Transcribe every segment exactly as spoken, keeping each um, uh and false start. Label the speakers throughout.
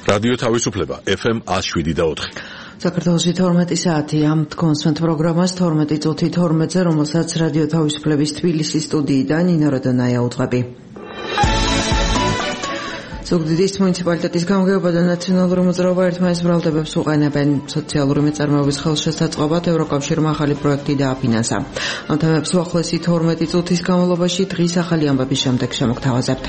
Speaker 1: რადიო თავისუფლება ეფ ემ one oh seven და four.
Speaker 2: საქართველოში თორმეტი საათია კონსვენთ პროგრამას თორმეტი წუთი თორმეტზე, რომელსაც რადიო თავისუფლების თბილისის სტუდიიდან ნინო როდონაია უძღვები. ზუგდიდის მუნიციპალიტეტის გამგეობა და ნაციონალური მოძრაობა ერთმანეთს ბრალდებებს უყენებენ. სოციალური მეწარმეობის ხელშესაწყობად ევროკავშირმა ახალი პროექტი დააფინანსა. ამ თემებს უახლოესი თორმეტი წუთის განმავლობაში დღის ახალი ამბების შემდეგ შემოგთავაზებთ.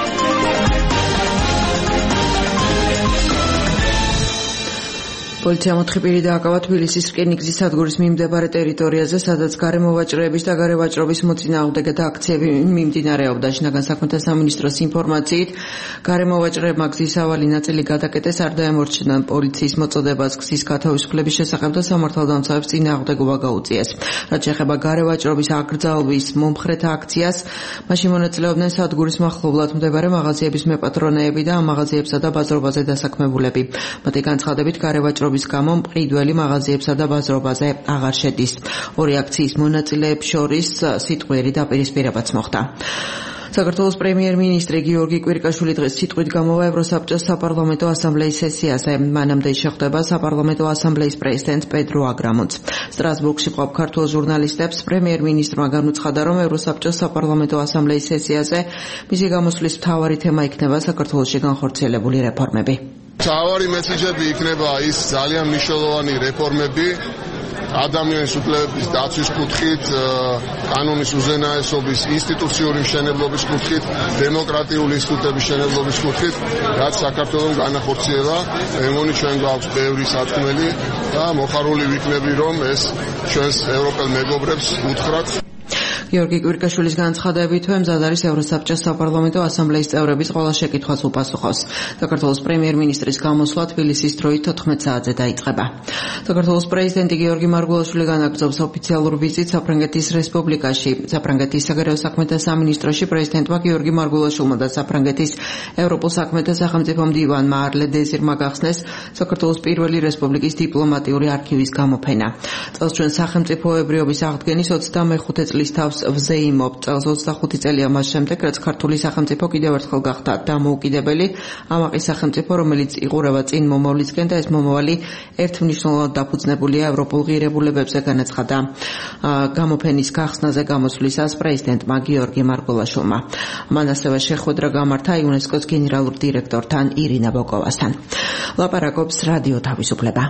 Speaker 2: პოლიცია მოთხი პირი დააკავა თბილისის რკინიგზის სადგურის მიმდებარე ტერიტორიაზე, სადაც გარემოვაჭრეების და გარევაჭრობის მოწინააღმდეგე აქციები მიმდინარეობდა. შინაგან საქმეთა სამინისტროს ინფორმაციით, გარემოვაჭრეებმა გზის ავალი ნაწილი გადაკეტეს, არ დაემორჩილნენ პოლიციის მოწოდებას გზის გათავისუფლების შესახებ და სამართალდამცავებს წინააღმდეგობა გაუწიეს. რაც შეეხება გარევაჭრობის აკრძალვის მომხრეთა აქციას, მაშინ მონაწილეობდნენ სადგურის მახლობლად მდებარე მაღაზიების მეპატრონეები და ამ მაღაზიებსა და ბაზრობაზე დასაქმებულები. მათი განცხადებით, გარევაჭრობის გამო მყიდველი მაღაზიებსა და ბაზრობაზე აღარ შედის. ორი აქციის მონაწილეებს შორის სიტყვიერი დაპირისპირებაც მოხდა. საქართველოს პრემიერ-მინისტრი გიორგი კვირიკაშვილი დღეს სიტყვით გამოვა ევროსაბჭოს საპარლამენტო ასამბლეის სესიაზე. მანამდე შეხვდება საპარლამენტო ასამბლეის პრეზიდენტ პედრო აგრამონც. სტრასბურგში მყოფ ქართულ ჟურნალისტებს პრემიერ-მინისტრმა განუცხადა, რომ ევროსაბჭოს საპარლამენტო ასამბლეის სესიაზე მისი გამოსვლის მთავარი თემა იქნება საქართველოში განხორციელებული რეფორმები.
Speaker 3: მთავარი მესიჯები იქნება ის ძალიან მნიშვნელოვანი რეფორმები ადამიანის უფლებების დაცვის კუთხით, კანონის უზენაესობის, ინსტიტუციური მშენებლობის კუთხით, დემოკრატიული ინსტიტუტების მშენებლობის კუთხით, რაც საქართველოს განახორციელა. ემონი ჩვენ გვაქვს ბევრი სათქმელი და მოხარული ვიქნები, რომ ეს ჩვენს ევროპელ მეგობრებს უთხრათ.
Speaker 2: გიორგი კვირიკაშვილის განცხადებით, მზად არის ევროსაბჭოს საპარლამენტო ასამბლეის წევრების ყველა შეკითხვას უპასუხოს. საქართველოს პრემიერ-მინისტრის გამოსვლა თბილისის დროით თოთხმეტ საათზე დაიწყება. საქართველოს პრეზიდენტი გიორგი მარგულაშვილი განაგრძობს ოფიციალურ ვიზიტს საფრანგეთის რესპუბლიკაში. საფრანგეთის საგარეო საქმეთა სამინისტროში პრეზიდენტმა გიორგი მარგულაშვილმა და საფრანგეთის ევროპულ საქმეთა სახელმწიფო მდივანმა არლე დეზირმა გახსნეს საქართველოს პირველი რესპუბლიკის დიპლომატიური არქივის გამოფენა. წელს ჩვენ სახელმწიფოებრიობის აღდგენის ოცდამეხუთე წლის თავს ვზეიმობ. წელს ოცდახუთი წელია მას შემდეგ, რაც ქართული სახელმწიფო კიდევ ერთხელ გახდა დამოუკიდებელი ამაყი სახელმწიფო, რომელიც იყურება წინ მომავლისკენ და ეს მომავალი ერთმნიშვნელოვნად დაფუძნებულია ევროპულ ღირებულებებზე, განაცხადა გამოფენის გახსნაზე გამოსვლისას პრეზიდენტმა გიორგი მარგულაშვილმა. მან ასევე შეხვედრა გამართა იუნესკოს გენერალურ დირექტორთან ირინა ბოკოვასთან. ლაპარაკობს რადიო თავისუფლება.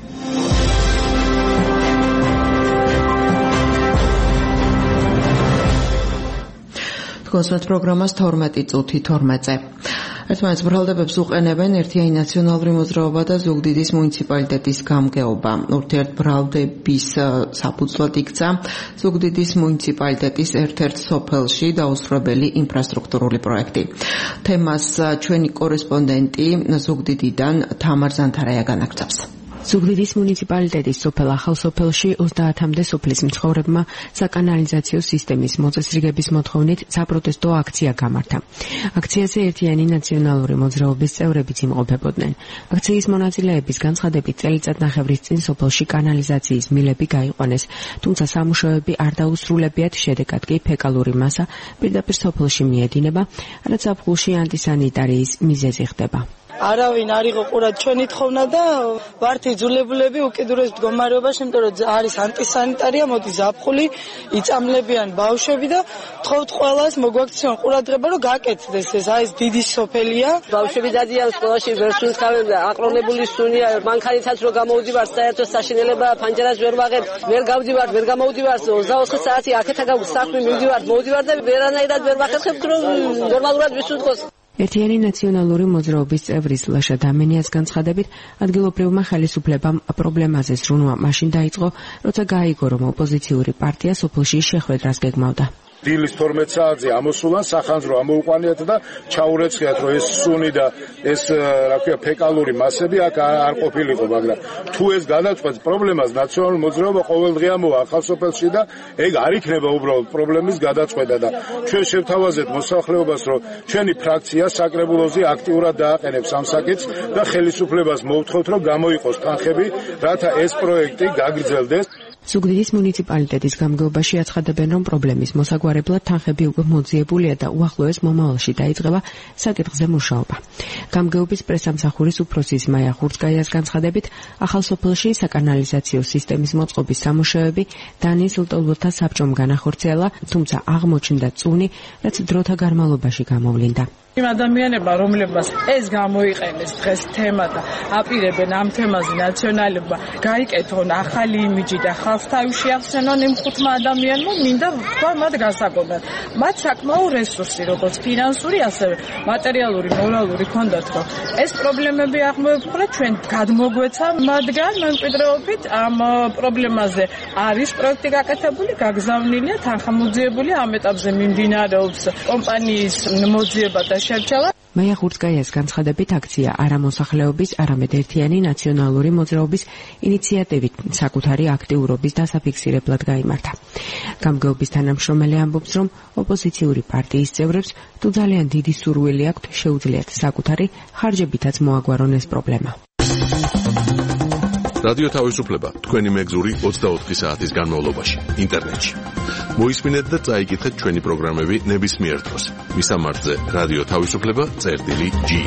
Speaker 2: კონსვენთ პროგრამას თორმეტი წუთი თორმეტზე. ერთმანეთს ბრალდებებს უყენებენ ერთიანი ნაციონალური მოძრაობა და ზუგდიდის მუნიციპალიტეტის გამგეობა. ურთიერთბრალდების საფუძვლად იქცა ზუგდიდის მუნიციპალიტეტის ერთ-ერთ სოფელში დაუსრულებელი ინფრასტრუქტურული პროექტი. თემას ჩვენი კორესპონდენტი ზუგდიდიდან თამარ ზანთარაია განაგრძობს.
Speaker 4: ზუგდიდის მუნიციპალიტეტის სოფელ ახალსოფელში ოცდაათამდე სოფლის მცხოვრებმა საკანალიზაციო სისტემის მოწესრიგების მოთხოვნით საპროტესტო აქცია გამართა. აქციაზე ერთიანი ნაციონალური მოძრაობის წევრებიც იმყოფებოდნენ. აქციის მონაწილეების განცხადებით, წელიწადნახევრის წინ სოფელში კანალიზაციის მილები გაიყვანეს, თუმცა სამუშაოები არ დაუსრულებიათ, შედეგად კი ფეკალური მასა პირდაპირ სოფელში მიედინება, რაც ზაფხულში ანტისანიტარიის მიზეზი ხდება.
Speaker 5: არავინ არ იყო ყურად ჩვენი თხოვნა და ვართ იძულებულები უკიდურეს მდგომარეობაში, იმიტომ რომ არის ანტისანიტარია, მოდი ზაფხული, იწამლებიან ბავშვები და თხოვთ ყველას მოგვაქციონ ყურადღება, რომ გაკეთდეს ეს. აი ეს დიდი სოფელია.
Speaker 6: ბავშვები დადიან სკოლაში, ვერ სუნს ხავენ, აყრონებული სუნია, მანქანითაც რო გამოვდივართ, საერთო საშინელება ფანჯარას ვერ ვაღებ, ვერ გავდივართ, ვერ გამოვდივართ, ოცდაოთხი საათი აქეთა გაქვს საქმე, მივდივართ, მოვდივართ და ვერანაირად ვერ ვახერხებთ, რომ ნორმალურად ვისუნთქოს.
Speaker 4: ერთიანი ნაციონალური მოძრაობის წევრის ლაშა დამენიას განცხადებით, ადგილობრივმა ხელისუფლებამ პრობლემაზე ზრუნვა მაშინ დაიწყო, როცა გაიგო, რომ ოპოზიციური პარტია სოფელში შეხვედრას გეგმავდა.
Speaker 7: დილის თორმეტ საათზე ამოსულან სახანძრო ამოუყვანიათ და ჩაურეცხიათ, რომ ეს სუნი და ეს რა ქვია ფეკალური მასები აქ არ ყოფილიყო, მაგრამ თუ ეს გადაწყვეტს პრობლემას, ნაციონალური მოძრაობა ყოველდღე ამოვა ახალსოფელში და ეგ არ იქნება უბრალოდ პრობლემის გადაწყვეტა და ჩვენ შევთავაზეთ მოსახლეობას, რომ ჩვენი ფრაქცია საკრებულოზე აქტიურად დააყენებს ამ საკითხს და ხელისუფლებას მოვთხოვთ, რომ გამოიყოს თანხები, რათა ეს პროექტი გაგრძელდეს.
Speaker 4: ზუგდიდის მუნიციპალიტეტის გამგეობაში აცხადებენ, რომ პრობლემის მოსაგვარებლად თანხები უკვე მოძიებულია და უახლოეს მომავალში დაიწყება საკითხზე მუშაობა. გამგეობის პრესამსახურის უფროსის მაია ხურცკაიას განცხადებით, ახალ სოფელში საკანალიზაციო სისტემის მოწყობის სამუშაოები დანიის ლტოლვილთა საბჭომ განახორციელა, თუმცა აღმოჩნდა წუნი, რაც დროთა განმავლობაში გამოვლინდა.
Speaker 5: იმ ადამიანებმა, რომლებმაც ეს გამოიყენეს დღეს თემა და აპირებენ ამ თემაზე ნაციონალებმა გაიკეთონ ახალი იმიჯი და ხალხს თავში ახსენონ იმ ხუთმა ადამიანმა, მინდა ვთქვა მათ განსაკუთრებით. მათ საკმაო რესურსი, როგორც ფინანსური, ასევე მატერიალური, მორალური ჰქონდათ, რომ ეს პრობლემები აღმოეფხვრათ, ჩვენ გადმოგვეცა მათგან მემკვიდრეობით ამ პრობლემაზე არის პროექტი გაკეთებული, გაგზავნილია, თანხა მოძიებული, ამ ეტაპზე მიმდინარეობს კომპანიის მოძიება და შერჩევა.
Speaker 4: მაია ხურცკაიას განცხადებით, აქცია არა მოსახლეობის, არამედ ერთიანი ნაციონალური მოძრაობის ინიციატივით საკუთარი აქტიურობის დასაფიქსირებლად გაიმართა. გამგეობის თანამშრომელი ამბობს, რომ ოპოზიციური პარტიის წევრებს თუ ძალიან დიდი სურვილი აქვთ, შეუძლიათ საკუთარი ხარჯებითაც მოაგვარონ ეს პრობლემა.
Speaker 1: რადიო თავისუფლება თქვენი მეგზური ოცდაოთხი საათის განმავლობაში ინტერნეტში. მოისმინეთ და წაიკითხეთ ჩვენი პროგრამები ნებისმიერ დროს. მისამართზე რადიო თავისუფლება წერტილი ჯი.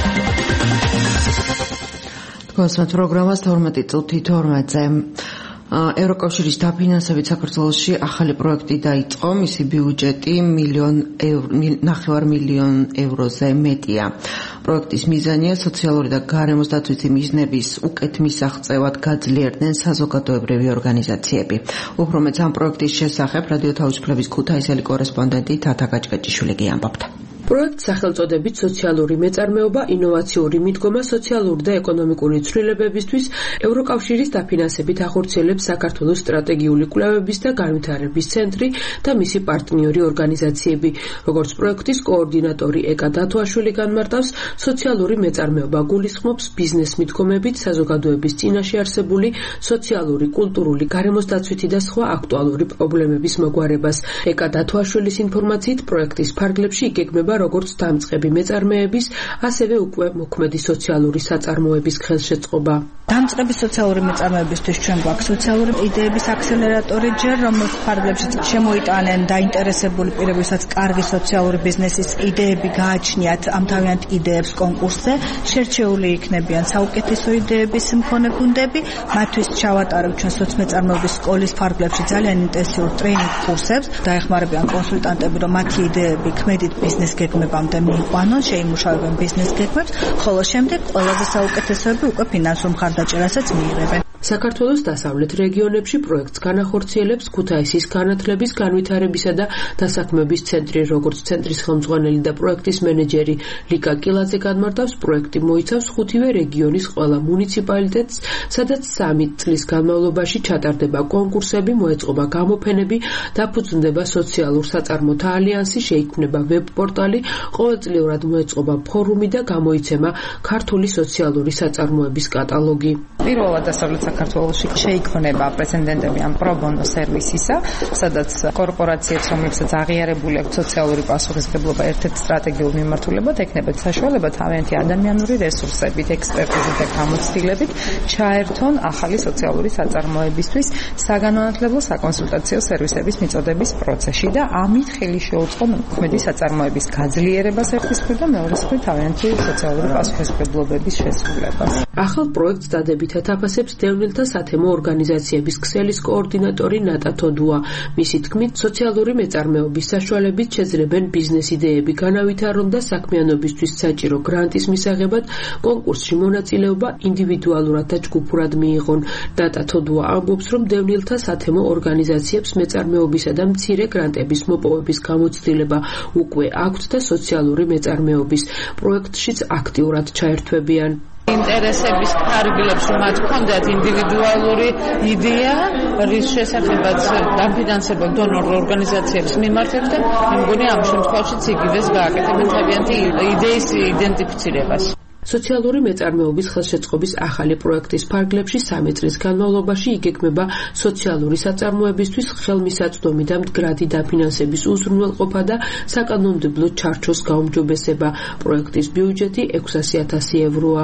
Speaker 2: თქვენს პროგრამას თორმეტი წუთი თორმეტზე. ევროკავშირის დაფინანსებით საქართველოში ახალი პროექტი დაიწყო, მისი ბიუჯეტი მილიონ ნახევარ მილიონ ევროზე მეტია. პროექტის მიზანია სოციალური და გარემოს დაცვის მიზნების უკეთ მისაღწევად გაძლიერდნენ საზოგადოებრივი ორგანიზაციები. უფრო მეც ამ პროექტის შესახებ რადიო თავისუფლების ქუთაისელი კორესპონდენტი თათა გაჭკაჭიშვილი ამბობდა.
Speaker 8: პროექტს სახელწოდებით სოციალური მეწარმეობა, ინოვაციური მიდგომა სოციალური და ეკონომიკური ცვლილებებისთვის ევროკავშირის დაფინანსებით ახორციელებს საქართველოს სტრატეგიული კვლევების და განვითარების ცენტრი და მისი პარტნიორი ორგანიზაციები. როგორც პროექტის კოორდინატორი ეკა დათოაშვილი განმარტავს, სოციალური მეწარმეობა გულისხმობს ბიზნეს მიდგომებით საზოგადოების წინაშე არსებული სოციალური, კულტურული, გარემოს დაცვითი და სხვა აქტუალური პრობლემების მოგვარებას. ეკა დათოაშვილის ინფორმაციით, პროექტის ფარგლებში იგეგმება როგორც დამწყები მეწარმეების, ასევე უკვე მოქმედი სოციალური საწარმოების ხელშეწყობა.
Speaker 9: დამწყები სოციალური მეწარმეებისთვის ჩვენ გვაქვს სოციალური იდეების აქსელერატორი, ჯერ რომელს ფარგლებშიც შემოიტანენ დაინტერესებული პირებისაც კარგი სოციალური ბიზნესის იდეები გააჩნიათ ამ თავიანთ იდეებს კონკურსზე, შერჩეული იქნებიან საუკეთესო იდეების მქონე გუნდები, მათთვის ჩავატარებ ჩვენ სოციმეწარმეობის სკოლის ფარგლებში ძალიან ინტენსიურ ტრეინინგ კურსებს, დაეხმარებიან კონსულტანტები, რომ მათი იდეები ქმედით ბიზნეს გეგმებამდე მიიყვანონ, შეიმუშავებენ ბიზნეს გეგმებს, ხოლო შემდეგ ყველაზე საუკეთესოები უკვე ფინანსურ მხარდაჭერასაც მიიღებენ.
Speaker 8: საქართველოს დასავლეთ რეგიონებში პროექტს განახორციელებს ქუთაისის განათლების, განვითარებისა და დასაქმების ცენტრი, როგორც ცენტრის ხელმძღვანელი და პროექტის მენეჯერი ლიკა კილაძე განმარტავს, პროექტი მოიცავს ხუთივე რეგიონის ყველა მუნიციპალიტეტს, სადაც სამი წლის განმავლობაში ჩატარდება კონკურსები, მოეწყობა გამოფენები, დაფუძნდება სოციალურ საწარმოთა ალიანსი, შეიქმნება ვებ-პორტალი, ყოველწლიურად მოეწყობა ფორუმი და გამოიცემა ქართული სოციალური საწარმოების კატალოგი.
Speaker 10: პირველად დასავლეთ საქართველოში შეიქმნება პრეცედენტები ამ პრობონო სერვისისა, სადაც კორპორაციებს, რომლებსაც აღიარებული აქვს სოციალური პასუხისმგებლობა ერთ-ერთ სტრატეგიულ მიმართულებად, ექნებათ საშუალება თავიანთი ადამიანური რესურსებით, ექსპერტიზით და გამოცდილებით ჩაერთონ ახალი სოციალური საწარმოებისთვის საგანმანათლებლო საკონსულტაციო სერვისების მიწოდების პროცესში და ამით ხელი შეუწყო მოქმედი საწარმოების გაძლიერებას ერთის მხრივ და მეორეს მხრივ თავიანთი სოციალური პასუხისმგებლობების შესრულებას.
Speaker 8: ახალ პროექტს დადებითად აფასებს დევნილთა სათემო ორგანიზაციების ქსელის კოორდინატორი ნატა თოდუა. მისი თქმით, სოციალური მეწარმეობის საშუალებით შეძლებენ ბიზნეს იდეები განავითარონ და საქმიანობისთვის საჭირო გრანტის მისაღებად კონკურსში მონაწილეობა ინდივიდუალურად და ჯგუფურად მიიღონ. ნატა თოდუა ამბობს, რომ დევნილთა სათემო ორგანიზაციებს მეწარმეობისა და მცირე გრანტების მოპოვების გამოცდილება უკვე აქვთ და სოციალური მეწარმეობის პროექტშიც აქტიურად ჩაერთვებიან.
Speaker 11: ინტერესების ფარგლებს, რომ მათ ჰქონდათ ინდივიდუალური იდეა, რის შესახებაც დაფინანსება დონორ ორგანიზაციებს მიმართებს და მე მგონი ამ შემთხვევაშიც იგივეს გააკეთებენ თავიანთი იდეის იდენტიფიცირებას.
Speaker 8: სოციალური მეწარმეობის ხელშეწყობის ახალი პროექტის ფარგლებში სამი წლის განმავლობაში იგეგმება სოციალური საწარმოებისთვის ხელმისაწვდომი და მდგრადი დაფინანსების უზრუნველყოფა და საკანონმდებლო ჩარჩოს გაუმჯობესება. პროექტის ბიუჯეტი ექვსასი ათასი ევროა.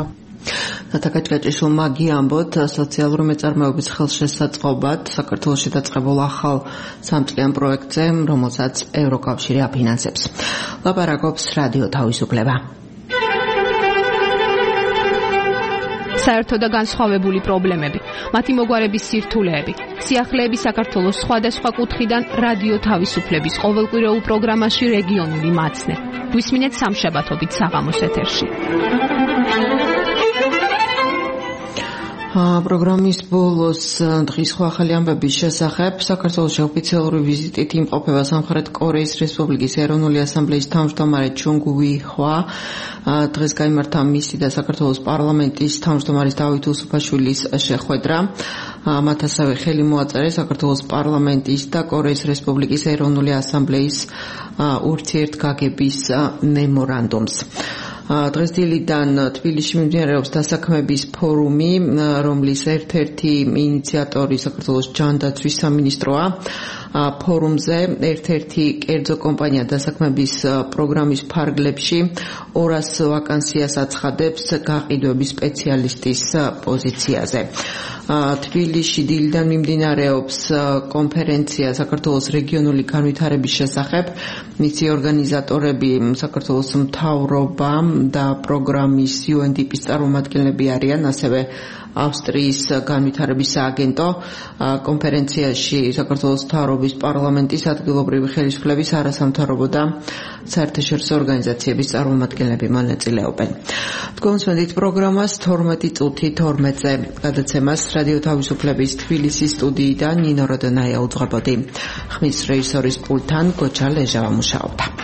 Speaker 2: ნათაკაჭკაჭიშვილმა გიამბოთ სოციალური მეწარმეობის ხელშესაწყობად საქართველოში დაწყებულ ახალ სამწლიან პროექტზე, რომელსაც ევროკავშირი აფინანსებს. ლაპარაკობს რადიო თავისუფლება.
Speaker 12: საერთო და განსხვავებული პრობლემები, მათი მოგვარების სირთულეები, სიახლეები საქართველოს სხვადასხვა კუთხიდან რადიო თავისუფლების ყოველკვირეულ პროგრამაში რეგიონული მაცნე. გვისმინეთ სამშაბათობით საღამოს ეთერში.
Speaker 2: პროგრამის ბოლოს დღის სხვა ახალი ამბების შესახებ საქართველოში ოფიციალური ვიზიტით იმყოფება სამხრეთ კორეის რესპუბლიკის ეროვნული ასამბლეის თავმჯდომარე ჩუნგ უი ხვა. დღეს გაიმართა მისი და საქართველოს პარლამენტის თავმჯდომარის დავით უსუფაშვილის შეხვედრა. მათ ასევე ხელი მოაწერეს საქართველოს პარლამენტის და კორეის რესპუბლიკის ეროვნული ასამბლეის ურთიერთგაგების მემორანდუმს. დღეს დილიდან თბილისში მიმდინარეობს დასაქმების ფორუმი, რომლის ერთ-ერთი ინიციატორი საქართველოს ჯანდაცვის სამინისტროა. ფორუმზე ერთ-ერთი კერძო კომპანია დასაქმების პროგრამის ფარგლებში ორას ვაკანსიას აცხადებს გაყიდვების სპეციალისტის პოზიციაზე. თბილისში დილიდან მიმდინარეობს კონფერენცია საქართველოს რეგიონული განვითარების შესახებ. მისი ორგანიზატორები საქართველოს მთავრობა და პროგრამის იუ ენ დი პის წარმომადგენლები არიან, ასევე ავსტრიის განვითარების სააგენტო. კონფერენციაში საქართველოს მთავრობის პარლამენტის ადგილობრივი ხელისუფლების არასამთავრობო და საერთაშორისო ორგანიზაციების წარმომადგენლები მონაწილეობენ. თქვენს პროგრამას თორმეტი წუთი თორმეტზე გადაცემას რადიო თავისუფლების თბილისის სტუდიიდან ნინო როდონაია უძღვებოდი. ხმის რეჟისორის პულტთან გოჩა ლეჟავა მუშაობდა.